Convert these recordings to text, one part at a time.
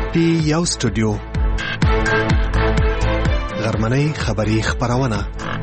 یو سټوډیو غرمنۍ خبری خبرونه.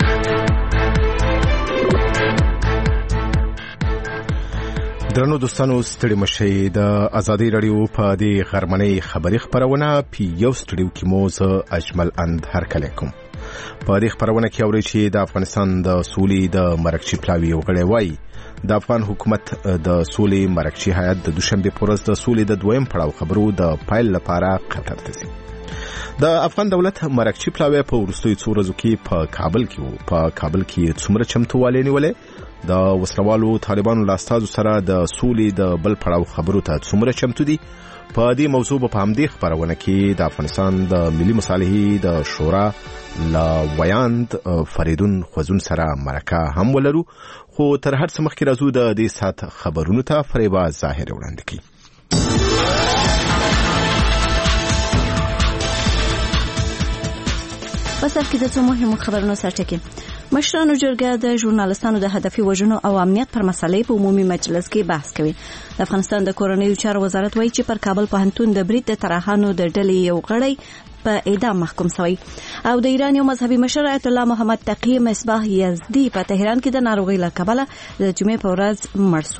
درنو دوستانو ستړي مشي د ازادي رادیو په دې غرمنۍ خبری خبرونه په یو سټوډیو کې موز اجمل اند هرکله کوم. په دې خبرونه کې اوري چې د افغانستان د سولې د مرکزی پلاوی وګړي وای د افغان حکومت د سولې مرکزی هیئت د دوشنبه پورز د سولې د دویم پړاو خبرو د پایل لپاره قطر ته ځي. د افغان دولت مرکزی پلاوی په ورستوي څو ورځو کې په کابل کې څومره چمتووالی نیولې، د وسلوالو طالبانو لاستازو سره د سولې د بل پړاو خبرو ته څومره چمتو دي. په دې موضوع په همدې خبرونه کې د افغانستان د ملي مصالحې د شورا لا ویاند فریدون خوزون سره مرکه هم ولرو، خو تر هر څه مخکې راځو د دې سات خبرونو ته فریبا ظاهر وړاندې کړي. په سر کې د څو مهمو خبرونو سرټکی. مشرانو جرګه د ژورنالستانو د هدفي وژنو او امنیت پر مسلې په عمومي مجلس کې بحث کوي. د افغانستان د کورنیو چارو وزارت وایي چې پر کابل پوهنتون د برید د طرحانو د ډلې یو غړی په اعدام محکوم شوی او د ایران یو مذهبي مشر آیت الله محمد تقی مصباح یزدی په تهران کې د ناروغۍ له کبله د جمعې په ورځ مړ شو.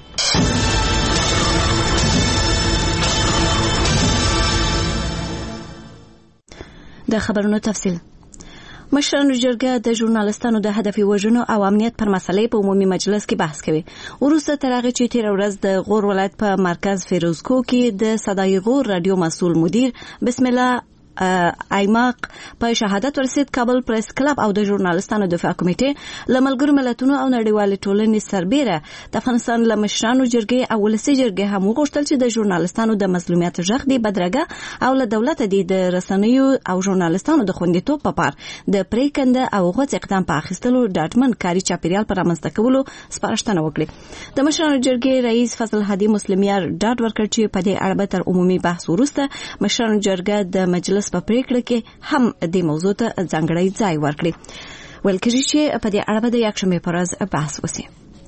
د خبرونو تفصیل. مشرانو جرګه د ژورنالستانو د هدفي وژنو او امنیت پر مسلې په عمومي مجلس کې بحث کوي. وروسته تر هغه چې تیر ورځ د غور ولایت په مرکز فیروزکو کې د صدای غور رادیو مسؤل مدیر بسم الله ایماق په شهادت ورسید، کابل پریس کلب او د ژورنالستانو دفاع کمیټې لملګرو ملتونو او نړیوال ټولنې سربېره د افغانستان له مشرانو جرګې او ولسي جرګې هم وغوښتل چې د ژورنالستانو د مظلومیت ژغ دی بدرګه او له دولت دی د رسنیو او ژورنالستانو د خوندیتوب په پار د پریکنده او غوڅ اقدام په اخیستلو ډاډمن کاری چاپیریال پر رامنځته کولو سپارښتنه وکړه. د مشرانو جرګې رئیس فضل هادي مسلمیار ډاډ ورکړ چې په دې اړه تر عمومي بحث وروسته مشرانو جرګه د مجلس په پریکړه کې هم د موضوع ته ځانګړی ځای ورکړي. ویل کېږي چې په دې اړه د یکشنبې پر ورځ بحث وشي.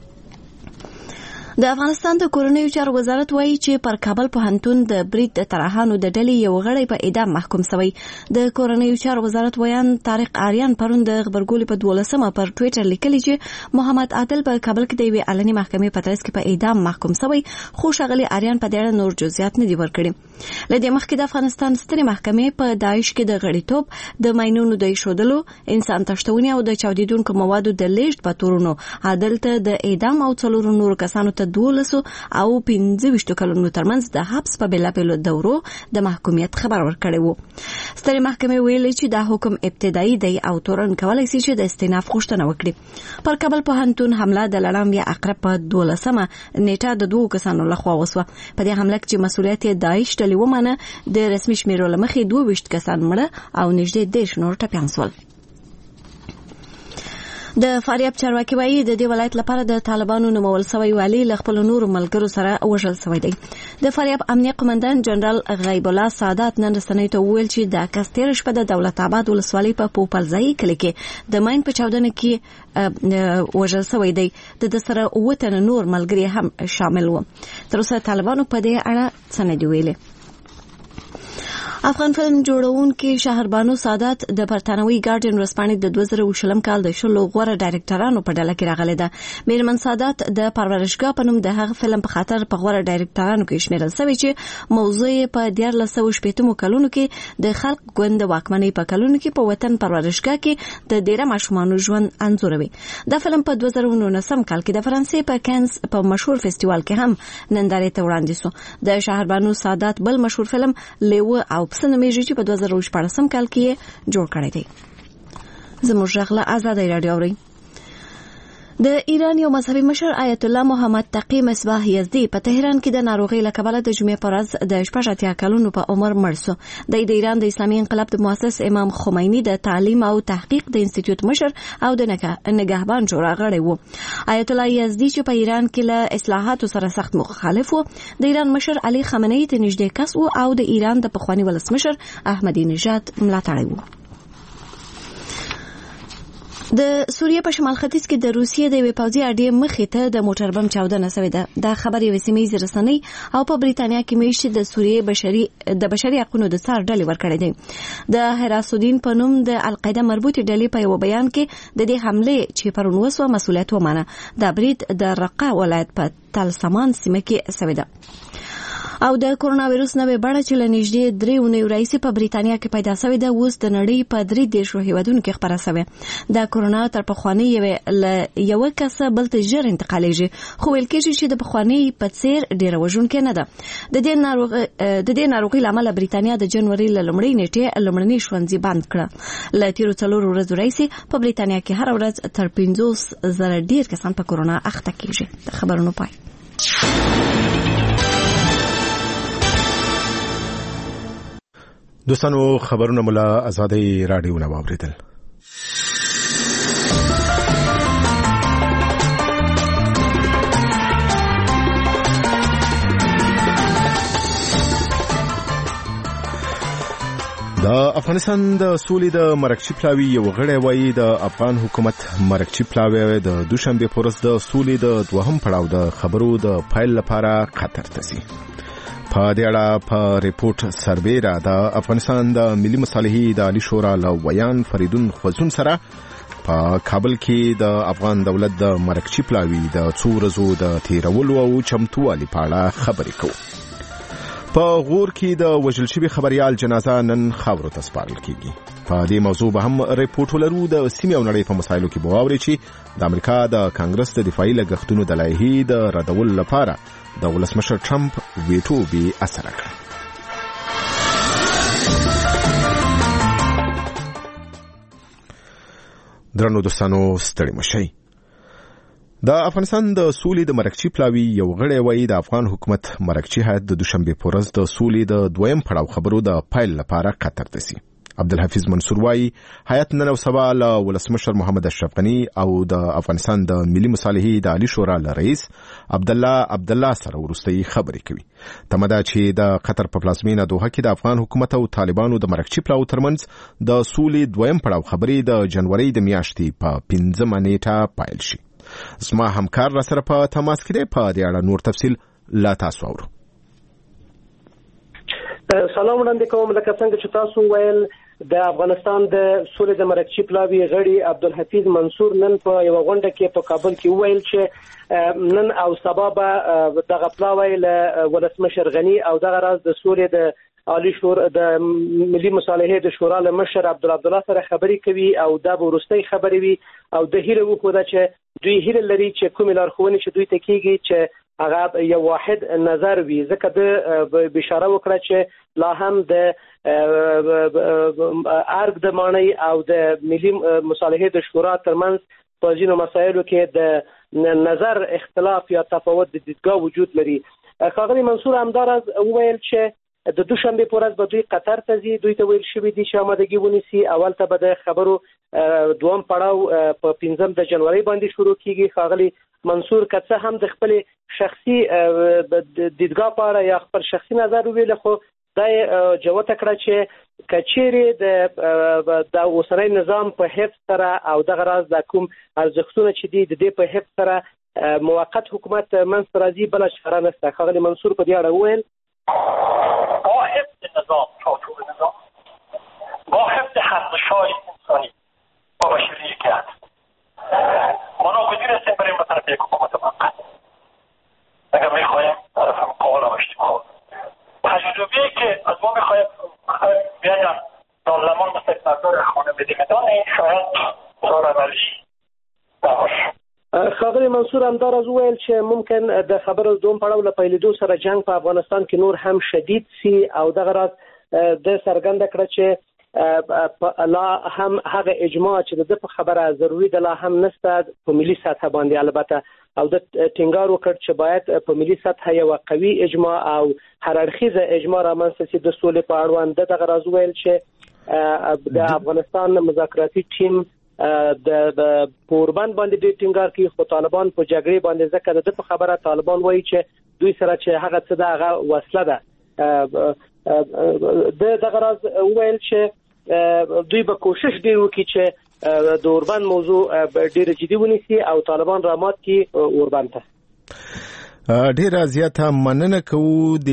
د افغانستان د کورنیو چارو وزارت وایي چې پر کابل پوهنتون د برید د طرحانو د ډلې یو غړی په اعدام محکوم شوی. د کورنیو چارو وزارت ویان طارق آریان پرون د خبرګولې په 12مه پر ټوئیټر لیکلی چې محمد عادل په کابل کې د یوې علني محکمې په ترڅ کې په اعدام محکوم شوی، خو ښاغلي آریان په دې اړه نور جزئیات نه دي ورکړي. لدې مخکې د افغانستان سترې محکمې په داعش کې د غړیتوب، د ماینونو د ایښودلو، انسان تښتونې او د چاودیدونکو موادو د لیږد په تورونو عادل ته د اعدام او څلورو نورو کسانو ته 12 او 15 کلونو ترمنځ د حبس په بېلابېلو دورو د محکومیت خبر ورکړی وو. سترې محکمې ویلي چې دا حکم ابتدایي دی او تورن کولای شي چې د استئناف غوښتنه وکړي. پر کابل پوهنتون حمله د لړم یا عقرب په 12مه نیټه د 2 کسانو لخوا وسوه. په دې حمله کې مسؤلیت داعش ډلې ومنه، د رسمي شمیرو له مخې 22 کسان مړه او نږدې 10 نور ټپیان شول. د فاریاب چارواکي وایي د دې ولایت لپاره د طالبانو نومول شوی والی له خپل نورو ملګرو سره وژل شوی دی. د فاریاب امنیه قومندان جنرال غیب الله سعادت نن رسنیو ته وویل چې د کس تیر شپه د دولت آباد ولسوالۍ په پوپلځای کلي کې د ماین په چاودنه کې وژل شوی دی. د سره 9 تنه نور ملګري هم شامل وو. تر اوسه طالبانو په دې اړه څه نه دی ویلي. افغان فلم جوړونکي شهربانو سعادت د برتانوي ګارډین ورځپاڼې د 2020 کال د شلو غوره ډایرکټرانو په ډله کې راغلي ده. میرمن سعادت د پرورشګاه په نوم د هغه فلم په خاطر په غوره ډایرکټرانو کې شمیرل شوی چې موضوع په 1980 کلونو کې د خلق ګوند واکمنۍ په کلونو کې په وطن پرورشګاه کې د ډیره ماشومانو ژوند انځوروي. دا فلم په 2019 کال کې د فرانسې په کانز په مشهور فستیوال کې هم نندارې ته وړاندې شو. د شهربانو سعادت بل مشهور فلم لیوه او پسنه میږي چې په 2014 کال کې جوړ کړی دی. زموږ غلا آزادۍ رادیو اوري. د ایران یو مذهبي مشر آیت الله محمد تقی مصباح یزدی په تهران کې د ناروغۍ له کبله د جمعې پر ورځ د 80 کلونو په عمر مړ شو. د ایران د اسلامي انقلاب د مؤسس امام خمینی د تعلیم او تحقیق د انسټیټیوټ مشر او د نگهبان شورا غړی وو. آیت الله یزدی چې په ایران کې له اصلاحاتو سره سخت مخالف وو، د ایران مشر علي خامنه‌ای ته نږدې کس وو او د ایران د پخوانی ولسمشر احمدی نژاد ملاتړی وو. د سوریه په شمال ختیځ کې د روسیې د یوې پوځي اډې مخې ته د موټر بم چاودنه شوې ده. دا خبر یوې سیمه ییزې رسنۍ او په بریتانیا کې میشتې د سوریې د بشري حقوقو د څار ډلې ورکړې دي. د حراسودین په نوم د القاعده مربوطې ډلې په یو بیان کې د دې حملې چې پرون وسوه مسؤلیت ومانه. دا برید د رقه ولایت په تل سامان سیمه کې شوی ده. او د کورونا وایروس نوې بڼه چې لنږدې 3 اونۍ وروسته په بریتانیا کې پیدا شوې ده اوس د نړۍ په 3 هیوادونو کې خپره شوې. د کورونا تر پخواني یو کس بل ته ژر انتقالېږي خو ویل کېږي چې د پخواني په څیر ډېره وژونکې نه ده. د دې ناروغۍ لامل بریتانیا د جنوري لومړۍ نیټې لومړني ښوونځي بند کړ. له تیرو 4 ورځو راهیسې په بریتانیا کې هر ورځ تر 50,000 ډېر کسان په کورونا اخته کېږي. خبرونه پای. دوستانو خبرونه ملا آزادۍ رادیو نه واوریدل. د افغانستان د سولې د مرکچی پلاوی یو غړی وایي د افغان حکومت مرکچی پلاوی د دوشنبه په ورځ د سولې د دوهم پړاو د خبرو د فایل لپاره قطر ته ځي. په دې اړه په ریپورت سروې را د افغانستان د ملي مصالحې د عالی شورا له ویان فریدون خوزون سره په کابل کې د افغان دولت د مرکچی پلاوی د څو ورځو د تیرولو او چمتووالي په اړه خبرې کوو. په غور کې د وژل شوي خبريال جنازه نن خاورو ته سپارل کیږي. په دې موضوع به هم ریپورت ولرو. د سیمې او نړۍ په مسایلو کې به واوري چې د امریکا د کانګرس د دفاعي لګښتونو د لایحې د ردولو لپاره د ولسمشر ټرمپ ویټو بې اثره کړ. درنو دوستانو ستړي مشئ. د افغانستان د سولې د مرکچی پلاوی یو غړی وایي د افغان حکومت مرکچی هیئت د دوشنبه په ورځ د سولې د دویم پړاو خبرو د فایل لپاره قطر ته ځي. عبدالحفیظ منصور وایي هیئت نن او سبا له ولسمشر محمد اشرف غنی او د افغانستان د ملي مصالحې د عالی شورا له رئیس عبدالله سره وروستۍ خبرې کوي. تمه ده چې د قطر په پلازمینه دوحه کې د افغان حکومت او طالبانو د مرکچی پلاو ترمنځ د سولې دویم پړاو خبرې د جنوري د میاشتې په 15 نیټه پیل شي. زما همکار را سره په تماس کې دی. په دې اړه نور تفصیل لا تاسو اورو. سلام وړاندې کوم. لکه څنګه چې تاسو ویل د افغانستان د سولې د مرکچی پلاوی غړي عبدالحفیظ منصور نن په یو غونډه کې په کابل کې ویل چې نن او سبا به دغه پلاوی له ولسمشر غنی او دغه راز د سولې د عالی شورا د ملي مصالحې د شورا له مشر عبدالله سره خبرې کوي او دا به وروستۍ خبرې وي او د هیله وکړه چې دوی هیله لري چې کوم لارښوونې چې دوی ته کیږي چې هغه یو واحد نظر وي. ځکه د بشاره وکړه چې لا هم د ارګ د مانی او د ملي مصالحې د شورا ترمنځ په ځینو مسایلو کې د نظر اختلاف یا تفاوت د دیدګاه وجود لري. ښاغلي منصور همداراز وویل چې د دوشنبه په ورځ به دوی قطر ته ځي. دوی ته ویل شوي دي چې آمادګي ونیسي. اول ته به د خبرو دوم پړاو په 15 د جنوري باندې شروع کیږي. ښاغلي منصور که څه هم د خپل شخصي دیدګاه په اړه یا خپل شخصي نظر ویل خو دا جوته کړه چې کچېره د اوسنۍ نظام په حفظ سره او دغه راز د کوم ارزښتونه چې دي د دې په حفظ سره موقت حکومت منځ راځي بل چاره نشته. ښاغلي منصور په دې اړه وویل با حفظ نظام چارچوب نظام با حفظ ارزش‌های انسانی و بشریت ما ناگزیر هستیم بریم به طرف یک حکومت موقت. اگر میخوایم طرف مقابل و اجتماع تجربه‌ای که از ما میخوایم بیایم پارلمان مستقبل خانه بدیمتان این شاید سارمالی نباشه. ښاغلي منصور همداراز وویل چې ممکن د خبرو دوم پړاو له پیلېدو سره جنگ په افغانستان کې نور هم شدید سي او دغه راز د څرګنده کړه چې لا هم هغه اجماع چې د خبره ضروري ده لا هم نشته په ملي سطح باندې البته او د ټینګار وکړ چې باید په ملي سطح یو قوي اجماع او هر اړخیزه اجماع رامنځته شي د سولې په اړوند. دغه راز ویل چې د افغانستان مذاکراتي ټیم د پوربند باندې د ټینګار کې خو طالبان په جګړې باندې ځکه د خبره طالبان وایي چې دوی سره چې هغه څه ده هغه وسله ده. د دغه راز ویل چې دوی به کوشش ډیر وکړي چې د اوربند موضوع ډیره جدي ونیسي او طالبان را مات کی اوربند ته. ډیره زیاته مننه کوو د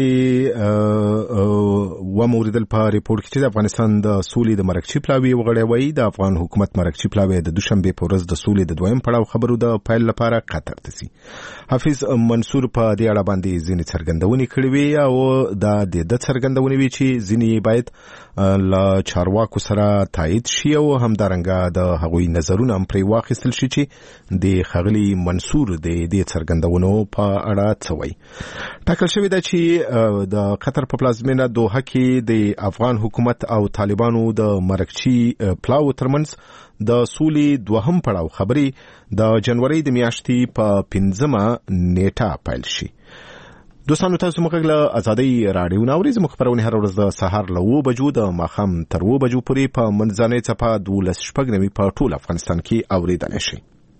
وموردل په ریپورت کې چې د افغانستان د سولې د مرکچی پلاوی وغړی وای د افغان حکومت مرکچی پلاوی د دوشنبه په ورځ د سولې د دویم پړاو خبرو د پیل لپاره قطر ته سي. حافظ منصور په دې اړه باندې ځینې څرګندونې کړې وي او د څرګندونې وی چې ځینې باید لا چارواکو سره تایید شي او همدارنګه د هغوی نظرونه هم پرې واخیستل شي چې د خغلی منصور د دې څرګندونو په اړه څه وایي. ټاکل شوی ده چې د قطر په پلازمینه دوحه کې د افغان حکومت او طالبانو د مرکچی پلاو ترمنځ د سولې دوهم پړاو خبرې د جنوري د میاشتې په 15 نیټه پیل شي. دوستانو تاسو موږ له ازادي رادیو ناوري زموږ خبرونه هر ورځ د سهار له 9 بجو د ماخام تر 2 بجو پورې په منځنۍ چپه 12:09 په ټول افغانستان کې اوریدل شي.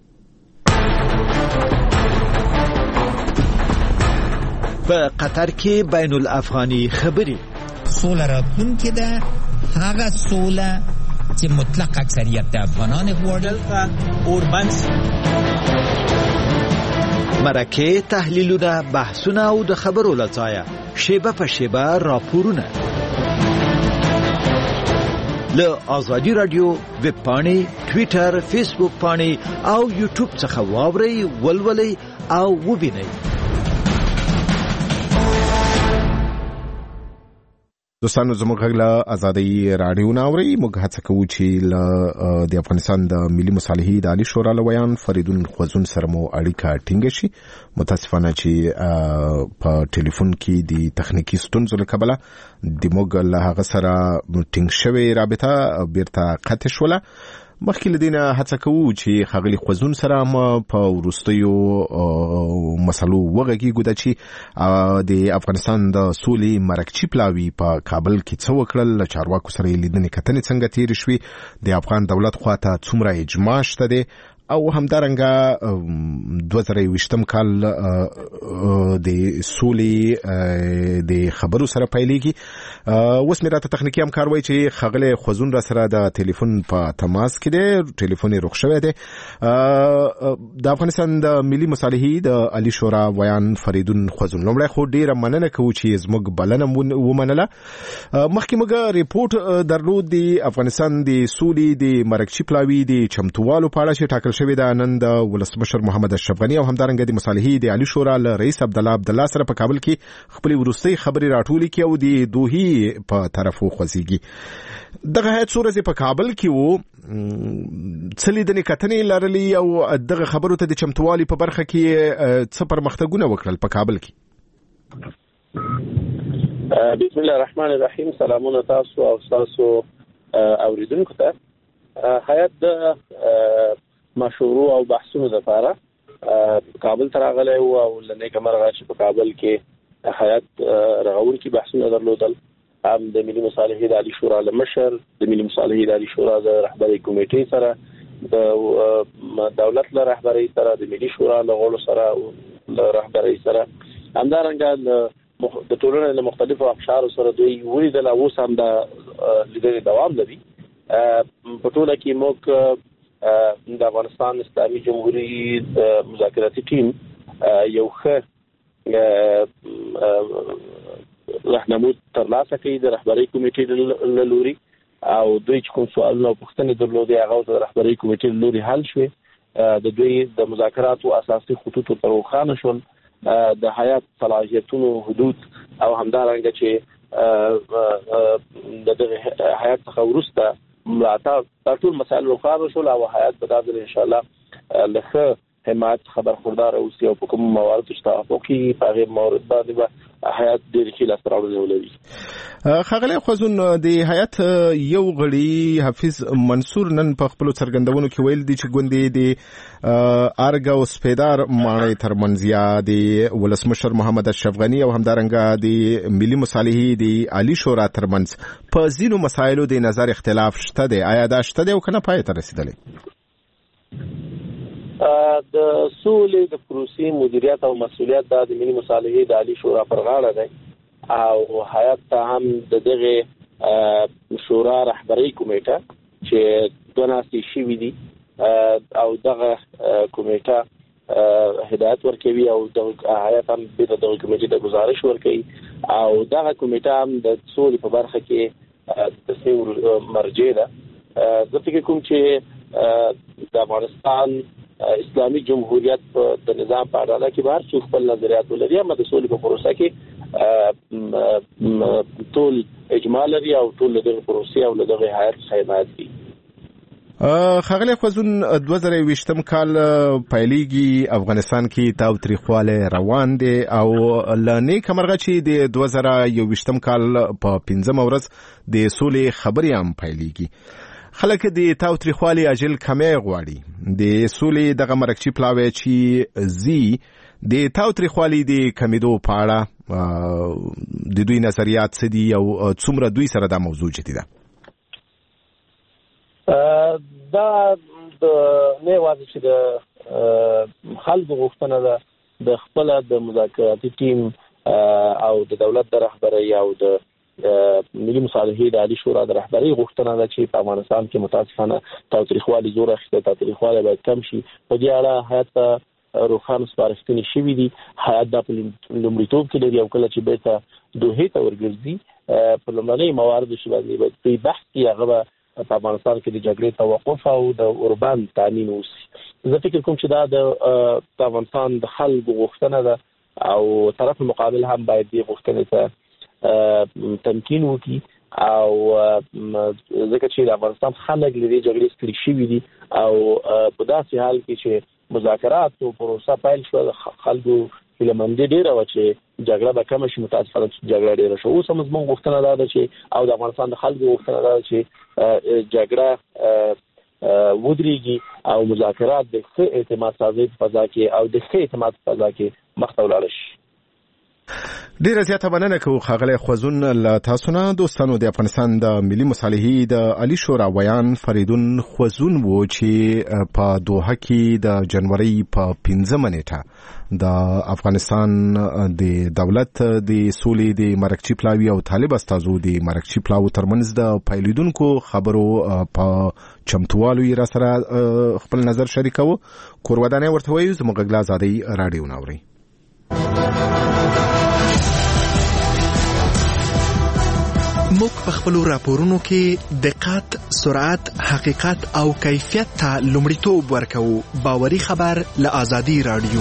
په قطر کې بین الافغاني خبري سوله راتلونکې ده، هغه سوله چې مطلق اکثریت د افغانان غواړي. اوربند مرکه تحلیلونه، بحثونه او د خبرو لځایه شیبه په شیبه راپورونه له آزادی رادیو ویب پاڼې، ټویټر، فیسبوک پاڼې او یوټیوب څخه واورئ، ولولئ او ووینئ. دوستانو زموږ غږ ازادي رادیو ناوري موږ هڅه کوو چې د افغانستان د ملي مصالحې د عالی شورا لویان فریدون خوځون سره مو اړیکه ټینګه شي. متاسفانه چې په ټلیفون کې د تخنیکی ستونزو له کبله د موږ له هغه سره ټینګ شوی رابطه بیرته قطع شوله. مخکې له دینه هڅه کوو چې خغلی خوځون سره هم په ورستیو مسلو وغږیږو چې د افغانستان د سولې مرکچی پلاوی په کابل کې څه وکړل، له چارواکو سره لیدنې کتنې څنګه تیر شوي، د افغان دولت خواته څومره اجماع شته دی او همدارنګه 2020 کال د سولې د خبرو سره پیلېږي. اوس مې راته تخنیکی همکار وایي چې خغلی خوځون را سره د ټلیفون په تماس کې دی، ټلیفون یې رخ شوی دی. د افغانستان د ملي مصالحې د عالی شورا ویان فریدون خوځون، لومړی خو ډیره مننه کوو چې زموږ بلنه ومنله. مخکې موږ ریپورت درلود د افغانستان د سولې د مرکچی پلاوی د چمتووالو په اړه چې ټاکل شوی د نن د ولسمشر محمد اشرف غنی او همدارنګه د مصالحې د عالی شورا له رئیس عبدالله سره په کابل کې خپل ورستۍ خبرې راټولې کړي او د دوحې په طرف وخوځيږي. دغه هیڅ ورځ په کابل کې وو څلې د کتنې لرلې او دغه خبرو ته د چمتووالي په برخه کې څه پرمختګونه وکړل په کابل کې. بسم الله الرحمن الرحیم. سلامونه تاسو او تاسو اوریدونکو ته. هیئت د مشورو او بحثونو لپاره کابل ته راغلی و او لنې کمرغه چې په کابل کې هیئت رغون کې بحثونه درلودل، هم د ملي مصالحې د عالی شورا له مشر، د ملي مصالحې د عالی شورا د رهبرۍ کمیټې سره، د دولت له رهبرۍ سره، د ملي شورا له غړو سره او له رهبرۍ سره، همدارنګه د ټولنې له مختلفو اقشارو سره دوی ولیدل. اوس هم د لیدنې دوام لري. په ټوله کې موږ د افغانستان اسلامي جمهوریت مذاکراتي ټیم یو ښه راهنمود ترلاسه کړي د رهبرۍ کمیټې له لوري او دوی چې کوم سوالونه او پوښتنې درلودې هغه د رهبرۍ کمیټې له لوري حل شوې. د دوی د مذاکراتو اساسي خطوط تر روښانه شول، د هیئت صلاحیتونو حدود او همدارنګه چې د دغه هیئت څخه وروسته ملاتړ ټول مسایل روښانه شول او هیئت به دا ځل ان شاء الله له حمایت خبردار اوسي او په کوم موارد چې توافقي په هغه موارد باندې به هیئت ډېر ښه لاس راوړل ولري. خغلی خوځون د هیئت یو غړي حافظ منصور نن په خپل څرګندونو کې ویل دي چې ګوندې د ارګ او سپیدار ماڼۍ ترمنځ یا د ولسمشر محمد اشرف غنی او همدارنګه د ملي مصالحې د عالی شورا ترمنځ په ځینو مسایلو د نظر اختلاف شته دی. آیا دا شته دی او کنه پای ته رسیدلی؟ د سولې د پروسې مدیریت او مسؤلیت د ملي مصالحې د عالی شورا پر غاړه دی او هیئت ته هم د دغه شورا رهبرۍ کمیټه چې دوه ناستې شوي دي او دغه کمیټه هدایت ورکوي او د هیئت هم د دغه کمیټې د گزارش ورکوي او دغه کمیټه هم د سولې په برخه کې تصمیم مرجع ده. زه فکر کوم چې د افغانستان اسلامي جمهوریت د نظام په اړه کې بهر څو خپل نظریات ولري، اما د سولې په پروسه کې ټول اجماع لري او ټول دغه پروسه او دغه هیئت حمایت کوي. خغلی خوازون 2020 کال پایلیږي افغانستان کې تاوتریخواله روان دي او لنی کمرغه چې د 2021 کال په 15 ورځ د سولې خبرې هم پایلیږي. خلک د تاوتریخواله اجل کمې غواړي. د سولې دغه مرکچی پلاوی چې زی د تاوتریخواله د کمیدو په اړه د دوی نظریات څه دي او څومره دوی سره دا موضوع جدي ده؟ دا د نه واضح چې د خلکو غوښتنه ده د خپل د مذاکراتي ټیم او د دولت د رهبرۍ او د ملي مصالحې د عالی شورا د رهبرۍ غوښتنه ده چې په افغانستان کې متاسفانه تاوتریخواله زور اخیسته، تاوتریخواله باید کم شي. په دې اړه هیئت روخان سپارښتنې شوې دي. هیئت د لومړیتوب کې لري او کله چې بیرته دوحې ته ورګرځي په لومړنۍ مواردو چې باندې باید په بحث کې هغه په افغانستان کې د جګړې توقف او د اوربند تامین وشي. زه فکر کوم چې دا د افغانستان د خلکو غوښتنه ده او طرف مقابل هم باید دې غوښتنې ته تمکین وکړي او ځکه چې د افغانستان خلک له دې جګړې ستړي شوي دي او په داسې حال کې چې مذاکرات او پروسه پیل شو خلکو هیلهمندي ډیره و چې جګړه به کم شي. متاسفانه جګړه ډیره شو. اوس هم زموږ غوښتنه ده چې او د افغانستان د خلکو غوښتنه ده چې جګړه ودرېږي او مذاکرات د ښه اعتماد سازۍ په فضا کې او د ښه اعتماد په فضا کې مخته ولاړ شي. ډیره زیاته مننه کوم خغلی خوازون له تاسو نه. دوستانو، د افغانستان د ملي مصالحې د عالی شورا ویان فریدون خوازون وو چې په دوحه کې د جنوري په 15 نیټه د افغانستان د دولت د سولې د مرکچی پلاوی او طالب استازو د مرکچی پلاو ترمنځ د پایلیدونکو خبرو په چمتووالو یې را سره خپل نظر شریکاوه. کورودانه ورته وایي زموږ غلا زادي رادیو ناوري. موږ په خپل راپورونو کې دقت، سرعت، حقیقت او کیفیت ته لومړیتوب ورکوو. باوري خبر له آزادي رادیو.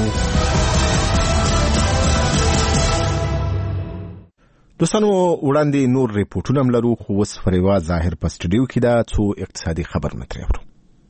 دوستانو، وړاندې نور ریپورتونه هم لرو، خو اوس فریوا ظاهر په سټوډیو کې دا څو اقتصادي خبرونه ترې اورو.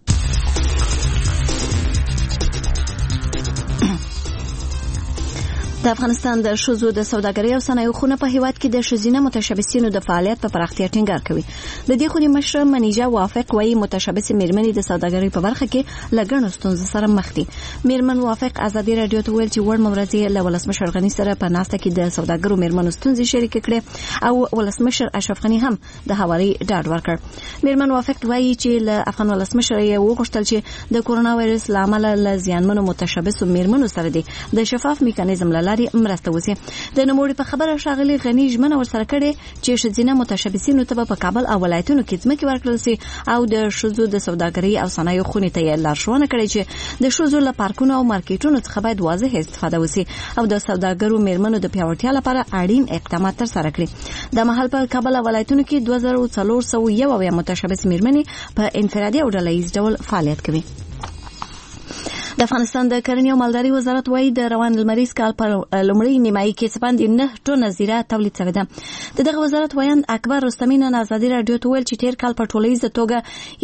د افغانستان د ښځو د سوداګرۍ او صنایعو خونه په هیواد کې د ښځینه متشبثینو د فعالیت په پراختیا ټینګار کوي. د دې خونې مشر منیجا وافق وايي متشبث میرمنې د سوداګرۍ په برخه کې له ګڼو ستونزو سره مخ دي. میرمن وافق ازادي رادیو ته ویل چې وړ مورزي له ولسمشر غني سره په ناسته کې د سوداګرو میرمنو ستونزې شریک کړي او ولسمشر اشرف غني هم د هواري ډاډ ورکړ. میرمن وافق وايي چې له افغان ولسمشر یې وغوښتل چې د کورونا وایرس لامل له زیانمنو متشبث میرمنو سره د شفاف میکانیزم مرسته وسی. د نوموړي په خبره شاغلي غني ژمنه ورسره کړي چې ښځینه متشبثینو ته په کابل او ولایتونو کې ځمکې ورکړل شي او د ښځو د سوداګرۍ او صنایعو خونې ته یې لارښوونه کړې چې د ښځو له پارکونو او مارکیټونو څخه باید واضح استفاده وسی او د سوداګرو میرمنو د پیاوړتیا لپاره اړین اقدامات ترسره کړي. د مهال په کابل او ولایتونو کې 2401 متشبث میرمنې په انفرادي او ډلهییز ډول فعالیت کوي. د افغانستان د کرنې او مالدارۍ وزارت وايي د روان لمریز کال په لومړۍ نیمایي کې څه باندې 9 ټنه زیره تولید شوې ده. دغه وزارت وایي اکبر رستمی نن آزادي رادیو ته ویل چې تیر کال په ټولیزه توګه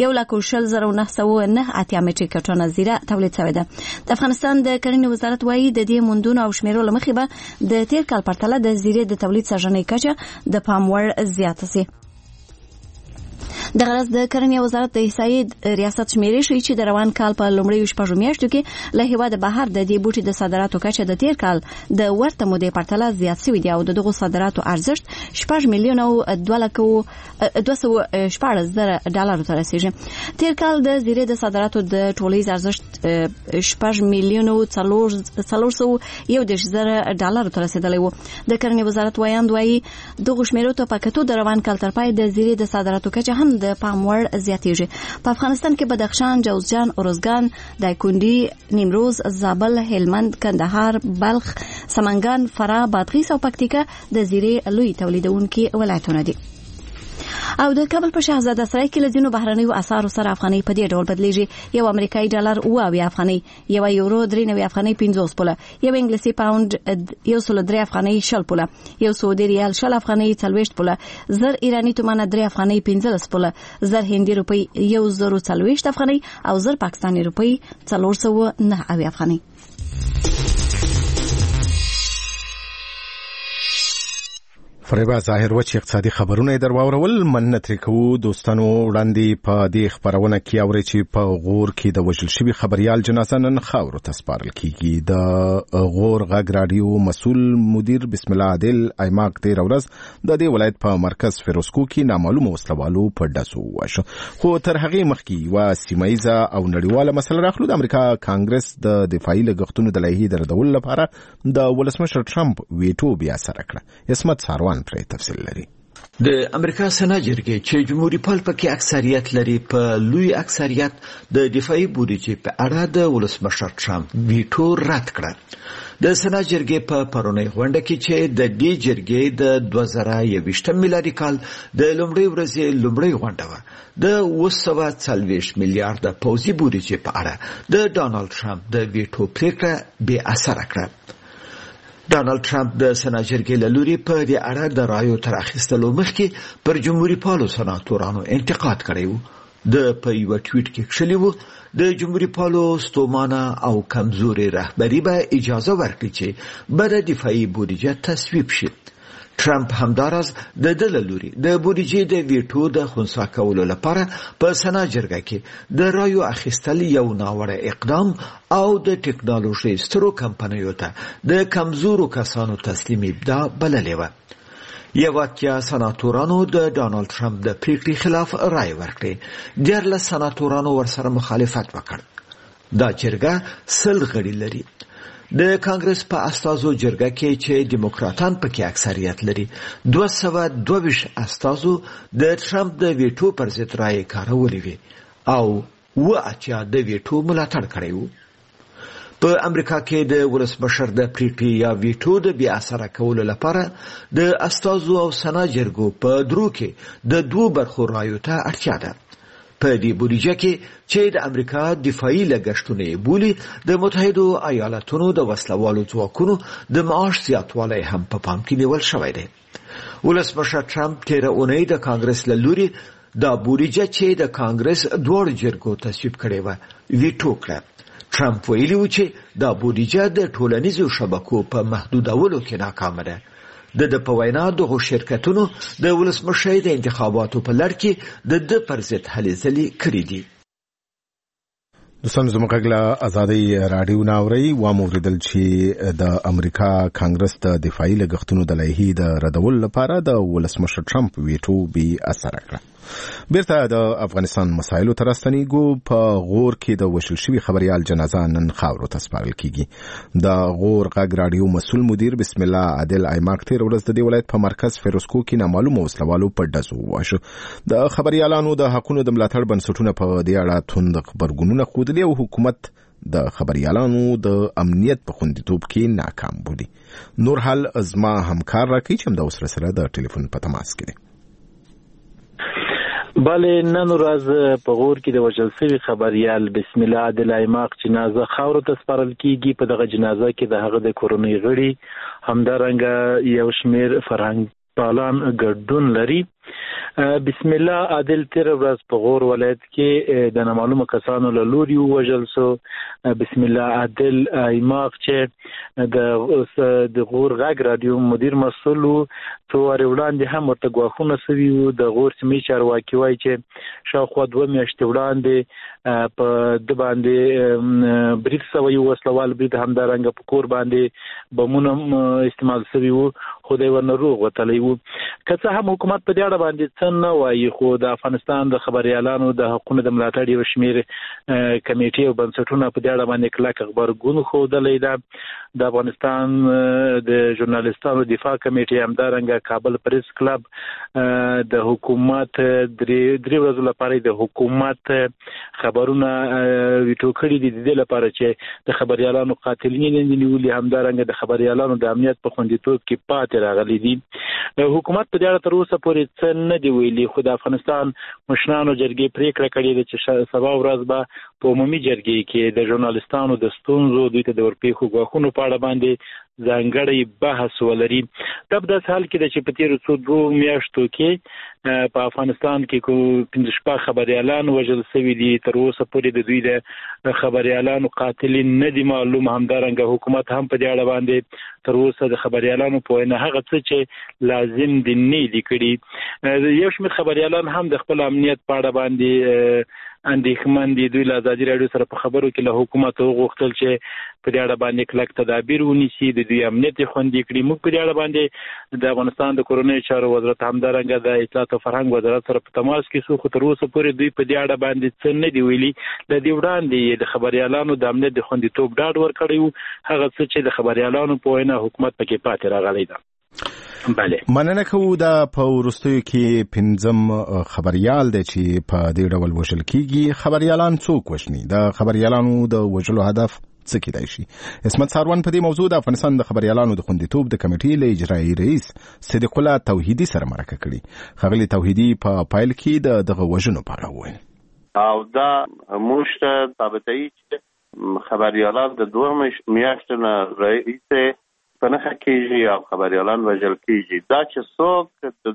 1,09,980 میټریک ټنه زیره تولید شوې ده. د افغانستان د کرنې وزارت وايي د دې موندونو او شمیرو لمخې به د تیر کال پرتله د زیرې د تولید سرجنۍ کچه د پام وړ زیاته شي. د غرض د کرنې وزارت د احصایې ریاست شمیرې ښیي چې د روان کال په لومړیو شپږو میاشتو کې له هیواده بهر د دې بوټي د صادراتو کچه د تیر کال د ورته مودې پرتله زیات شوی دی او دغه صادراتو ارزښت 6 میلیونه او 214,000 ډالرو ته رسیږي. تیر کال د زیرې د صادراتو د ټولیز ارزښت 6 میلیونه او 401,000 ډالرو ته رسیدلی و. د کرنې وزارت وایي دغه شمیرو ته په کتو د روان کال تر پای د زیرې د صادراتو کچه هم د پام وړ زیاتېږي. په افغانستان کې بدخشان، جوزجان، ارزګان، دایکنډي، نیمروز، زابل، هلمند، کندهار، بلخ، سمنګان، فراه، بادغیس او پکتیکا د زیرې لوی تولیدونکي ولایتونه دي. او د کابل په شهزاده سرای کې لدینو بهرنیو اسعارو سره افغاني په دې ډول بدلیږي: یو امریکایي ډالر 9 افغاني، یو یورو 93 افغاني 50 پوله، یو انګلیسي پاوند 103 افغاني 60 پوله، یو سعودي ریال 60 افغاني 40 پوله، زر ایرانی تومان 3 افغاني 15 پوله، زر هندي روپی 140 افغاني او زر پاکستاني روپی 409 افغاني. فریبا ظاهر و چې اقتصادي خبرونه در واورول. مننه ترې کوو دوستانو. وړاندې په دې خبرونه کې اوري چې په غور کې د وژل شوي خبريال جنازه نن خاورو ته سپارل کیږي. د غور غږ رادیو مسؤل مدیر بسم الله عادل ایماق تیر ورځ د دې ولایت په مرکز فیروزکو کې نامعلومه وسلوالو په ډزو وشو. خو تر هغې مخکې و سیمایزه او نړیواله مسله راخلو. د امریکا کانګرس د دفاعي لګښتونو د لایحې د ردولو لپاره د ولسمشر ټرمپ ویټو بیا سره کړه. اسمت ساروان پرې تفصیل لري. د امریکا سنا جرګې چې جمهوریت پال پکې اکثریت لري په لوی اکثریت د دفاعي بودیجې په اړه د ولسمشر ټرمپ ویټو رد کړه. د سنا جرګې په پرونی غونډه کې چې د دې جرګې د 2021 میلادي کال د لومړۍ ورځې لومړۍ غونډه و، د 240 میلیارډ پوځي بودیجې په اړه د ډانلډ ټرمپ د ویټو پریکړه بې اثر کړه. ډانلډ ټرمپ د سنا جرګې له لوري په دې اړه د رایو تر اخیستلو مخکې پر جمهوریت پالو سناتورانو انتقاد کړی و. د په یو ټویټ کې کښلي و د جمهوریت پالو ستومانه او کمزوري رهبری به اجازه ورکړي چې بده دفاعي بودیجه تصویب شي. ټرمپ همدارس د دل لوري د بودیجې د ویټو د خنثی کولو لپاره په سنا جرګه کې د رایو اخیستل یو ناوړه اقدام او د ټکنالوژي سترو کمپنیو ته د کمزورو کسانو تسلیم ابدا بللې و. یو اتیا سناتورانو د ډانلډ ټرمپ د پریکړې خلاف رای ورکړې. 14 سناتورانو ورسره مخالفت وکړ. دا جرګه 100 غړي لري. د کانګرس په استازو جرګه کې چې دیموکراتان پکې اکثریت لري 222 استازو د ټرمپ د ویټو پر ضد رائے کارولې وي او اتیا د ویټو ملاتړ کړی وو. په امریکا کې د ولسمشر د پریکړې یا ویټو د بیا اثر کولو لپاره د استازو او سنا جرګو په درو کې د دوه برخو رایو ته اړتیا ده. په دې بودیجه کې چې د امریکا دفاعي لګښتونه بولي د متحده ایالاتونو د وسلوالو ځواکونو د معاش زیاتوالی هم په پام کې نیول شوی دی. ولسمشر ټرمپ تیر اونۍ د کانګرس له لوري د بودیجه چې د کانګرس دوه جرګو تصویب کړي و ویټو کړه. ټرمپ ویلي و چې د بودیجه د ټولنیزو شبکو په محدودولو کې ناکام ده. د په وینا دغه شرکتونو د ولسمشر د انتخاباتو په لړ کې د پر ضد هلې ځلې کړې دي. دوستانو زموږ غږ ازادي رادیو ناوري و موریدل چې د امریکا کانګرس د دفاعي لګښتونو د لایحې د ردولو لپاره د ولسمشر ټرمپ ویټو بې اثر کړه. بیرته د افغانستان مسایلو تر راستنیږو. په غور کې د وژل شوي خبريال جنازه نن خاورو ته سپارل کیږي. د غور غږ رادیو مسؤل مدیر بسم الله عادل ایماق تیر ورځ د دې ولایت په مرکز فیروزکو کې نامعلومه وسلوالو په ډزو وشو. د خبريالانو د حقونو د ملاتړ بنسټونه په دې اړه توند خبرګونونه ښودلي او حکومت د خبريالانو د امنیت په خوندیتوب کې ناکام بولي. نور حال ازما همکار راکوي چې هم د اوس سره د ټلیفون په تماس کې دی. بله نن ورځ په غور کې د وژل شوي خبريال بسم الله عادل ایماق جنازه خاورو ته سپارل کیږي. په دغه جنازه کې د هغه د کورنۍ غړي همدارنګه یو شمیر فرهنګ پالان ګډون لري. بسم الله عادل تیر ورځ په غور ولایت کې د نامعلومه کسانو له لوري وژل شو. بسم الله عادل ایماق چې د غور غږ رادیو مدیر مسؤل و څو ورځې وړاندې هم ورته ګواښونه شوي وو. د غور سیمې چارواکي وایي چې شاوخوا 2 میاشتې وړاندې په د باندې برید شوی وسلوال برید همدارنګه په کور باندې بمونه استعمال شوي وو خو دی ورنه روغ وتلی وو. که څه هم حکومت په دې اړه باندې څه نه وایي خو د افغانستان د خبريالانو د حقونو د ملاتړ یو شمیر کمیټې او بنسټونه په دې اړه باندې کلک غبرګون ښودلی ده. د افغانستان د ژورنالیستانو دفاع کمیټې همدارنګه کابل پریس کلب د حکومت درې ورځې لپاره د حکومت خبرونه ویټو کړي دي د لپاره چې د خبريالانو قاتلین نیولې همدارنګه د خبريالانو د امنیت په خوندیتوب کې پاتې راغلي دي. حکومت په دې اړه تر اوسه پورې څه نه دی ویلي، خو د افغانستان مشرانو جرګې پریکړه کړې ده چې سبا ورځ به په عمومي جرګې کې د ژورنالیستانو د ستونزو دوی ته د ورپېښو غواخونو په اړه باندې ځانګړی بحث ولري. دا په داسې حال کې ده چې په تېرو څو میاشتو کې په افغانستان کې 15 خبريالان وژل شوي دي. تر اوسه پورې د دوی د خبريالانو قاتلین نه دي معلوم. همدارنګه حکومت هم په دې اړه باندې تر اوسه د خبريالانو په وینا هغه څه چې لازم دي نه دي کړي. یو شمېر خبريالان هم د خپل امنیت په اړه باندې اندېښمن دي. دوی له ازادي راډیو سره په خبرو کې له حکومت وغوښتل چې په دې اړه باندې کلک تدابیر ونیسي، د دوی امنیت خوندي کړي. موږ په دې اړه باندې د افغانستان د کورنیو چارو وزارت همدارنګه د اطلاعات او فرهنګ وزارت سره په تماس کې سو، خو تر اوسه پورې دوی په دې اړه باندې څه نه دی ویلي. د دې وړاندې د خبريالانو د امنیت د خوندیتوب ډاډ ورکړی وو، هغه څه چې د خبريالانو په وینا حکومت پکې پاتې راغلی ده. بله مننه کوو. دا په وروستیو کې 5م خبريال دی چې په دې ډول وژل کیږي. خبريالان څوک وژني؟ د خبريالانو د وژلو هدف څه کیدای شي؟ اسمت ساروان په دې موضوع د افغانستان د خبريالانو د خوندیتوب د کمیټې له اجرایي رئیس صدیق الله توحیدی سره مرکه کړې. خغلی توحیدی په پایل کې دغه وژنو په اړه وویل. او دا موږ ته ثابتوي چې خبريالان د 2 میاشتو نه رئیس پنهخه کېږي او خبريالان وژل کېږي. دا چې څوک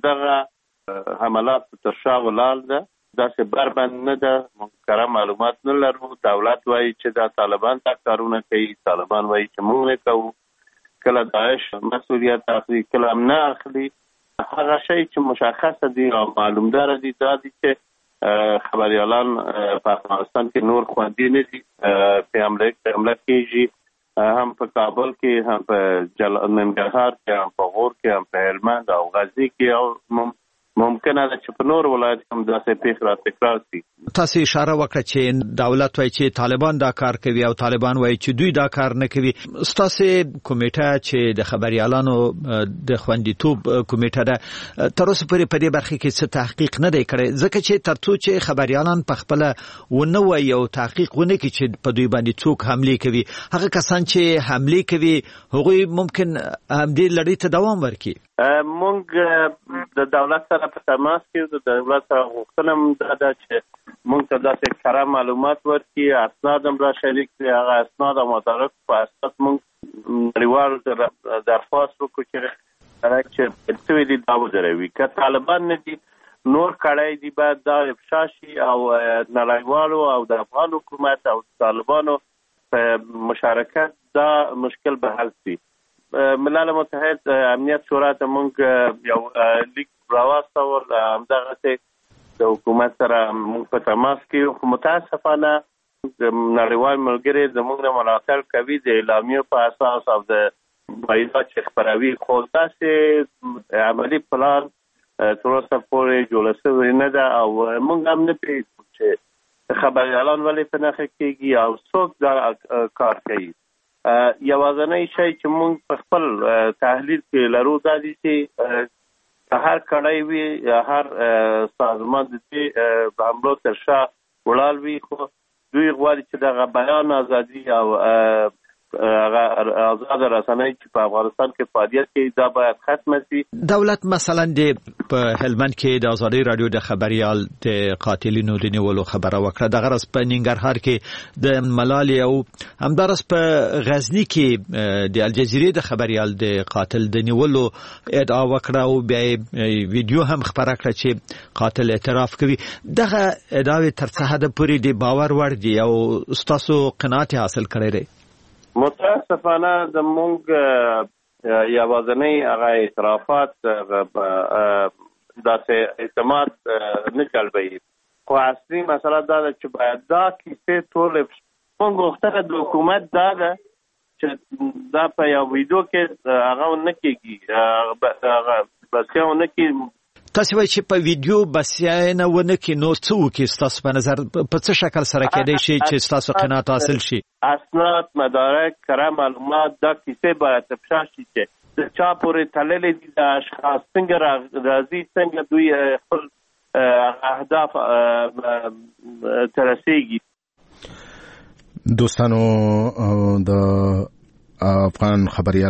دغه حملات تر شا ولاړ ده داسې بربند نه ده. موږ کره معلومات نه لرو. دولت وایي چې دا طالبان دا کارونه کوي، طالبان وایي چې موږ نه کوو. کله داعش مسؤلیت اخلي، کله هم نه اخلي. هغه شی چې مشخص دي او معلومدار دي دا دي چې خبريالان په افغانستان کې نور خوندي نه دي. په حمله کېږي هم په کابل کې، هم په ننګرهار کې، هم په غور کې، هم په هلمند او غزني کې، او ممکنه ده چې په نور ولایت هم داسې پیښې را تکرار شي. تاسو اشاره وکړه چې دولت وایي چې طالبان دا کار کوي او طالبان وایي چې دوی دا کار نه کوي. ستاسو کمیټه چې د خبريالانو د خوندیتوب کمیټه ده تر اوسه پورې په دې برخه کې څه تحقیق نه دی کړی، ځکه چې ترڅو چې خبريالان په خپل ونه وایي او تحقیق ونه کړي چې په دوی باندې څوک حمله کوي، هغه کسان چې حمله کوي هغوی ممکن همدې لړۍ ته دوام ورکړي. موږ د دولت سره په تماس کې د دولت سره غوښتنه ده چې موږ ته داسې کره معلومات ورکړي، اسناد هم را شریک کړي. هغه اسناد او مدارک په اساس موږ نړیوال درخواست وکړو چې څه دي دا ودروي. که طالبان نه دي نور کړای دي باید دا افشا شي او نړیوالو او د افغان حکومت او طالبانو په مشارکت دا مشکل به حل شي. ملل متحد امنیت شورا ته موږ یو لیک راواستو، همدغه د حکومت سره موږ په تماس کې، خو متاسفانه نړیوال ملګري زموږ نه ملاتړ کوي د اعلامیو په اساس او د بایدات چې خبروي، خو داسې عملي پلان تر اوسه پورې جوړ شوی نه ده او موږ هم نه پوهېږو چې خبريالان ولې په نښه کېږي او څوک دا کار کوي. یوازینی شی چې موږ په خپل تحلیل کې لرو دا دي چې هر کړای وي، هر سازمان د دې حملو تر شا ولاړ وي، خو دوی غواړي چې دغه بیان ازادي او آزاد رسنۍ چې په افغانستان کې فعالیت کوي دا باید ختم شي. دولت مثلا په هلمند کې د ازادي رادیو د خبريال د قاتلینو د نیولو خبره وکړه، د غرض په ننګرهار کې د ملالۍ او همدارس په غزنی کې د الجزیرې د خبريال د قاتل د نیولو ادعا وکړه او بیا ویډیو هم خبره کړه چې قاتل اعتراف کوي. دغه ادعاوې تر څه حد پورې د باور وړ دي او ستاسو قناعت حاصل کړی دی؟ متاسفانه د موږ یوازینی هغه اعترافات داسې اعتماد نه جلبوي، خو اصلي مسله دا ده چې باید دا کیسې ټولې موږ غوښتنه د حکومت دا ده چې دا په یو ویډیو کې هغه نه کېږي، هغه بسیا نه کېږي. تاسو وایي چې په ویډیو بسیاینه ونه کې نو څه وکړي تاسو په نظر په څه شکل سره کېدای شي چې تاسو قناعت حاصل شي؟ اسناد، مدارک، کره معلومات دا کیسه باید تفشا شي چې د چا پورې تړلې دي د اشخاص څنګه راځي، څنګه دوی خپل اهداف ترسيږي. دوستانو د افغان خبريال